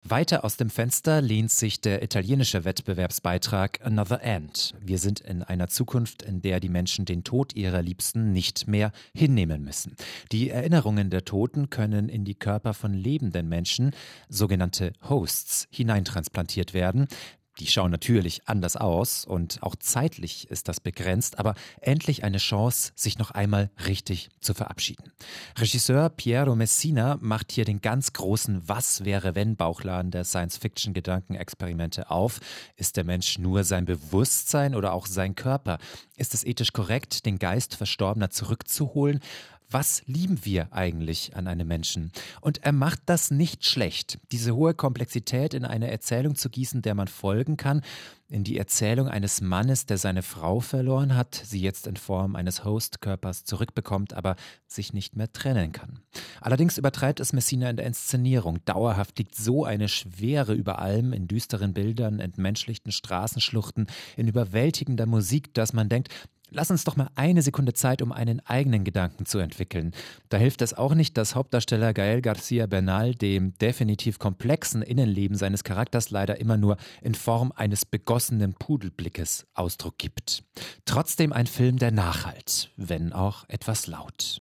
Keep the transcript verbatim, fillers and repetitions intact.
Weiter aus dem Fenster lehnt sich der italienische Wettbewerbsbeitrag Another End. Wir sind in einer Zukunft, in der die Menschen den Tod ihrer Liebsten nicht mehr hinnehmen müssen. Die Erinnerungen der Toten können in die Körper von lebenden Menschen, sogenannte Hosts, hineintransplantiert werden. Die schauen natürlich anders aus und auch zeitlich ist das begrenzt, aber endlich eine Chance, sich noch einmal richtig zu verabschieden. Regisseur Piero Messina macht hier den ganz großen Was-wäre-wenn-Bauchladen der Science-Fiction-Gedankenexperimente auf. Ist der Mensch nur sein Bewusstsein oder auch sein Körper? Ist es ethisch korrekt, den Geist Verstorbener zurückzuholen? Was lieben wir eigentlich an einem Menschen? Und er macht das nicht schlecht, diese hohe Komplexität in eine Erzählung zu gießen, der man folgen kann, in die Erzählung eines Mannes, der seine Frau verloren hat, sie jetzt in Form eines Hostkörpers zurückbekommt, aber sich nicht mehr trennen kann. Allerdings übertreibt es Messina in der Inszenierung. Dauerhaft liegt so eine Schwere über allem, in düsteren Bildern, entmenschlichten Straßenschluchten, in überwältigender Musik, dass man denkt, lass uns doch mal eine Sekunde Zeit, um einen eigenen Gedanken zu entwickeln. Da hilft es auch nicht, dass Hauptdarsteller Gael García Bernal dem definitiv komplexen Innenleben seines Charakters leider immer nur in Form eines begossenen Pudelblickes Ausdruck gibt. Trotzdem ein Film, der nachhallt, wenn auch etwas laut.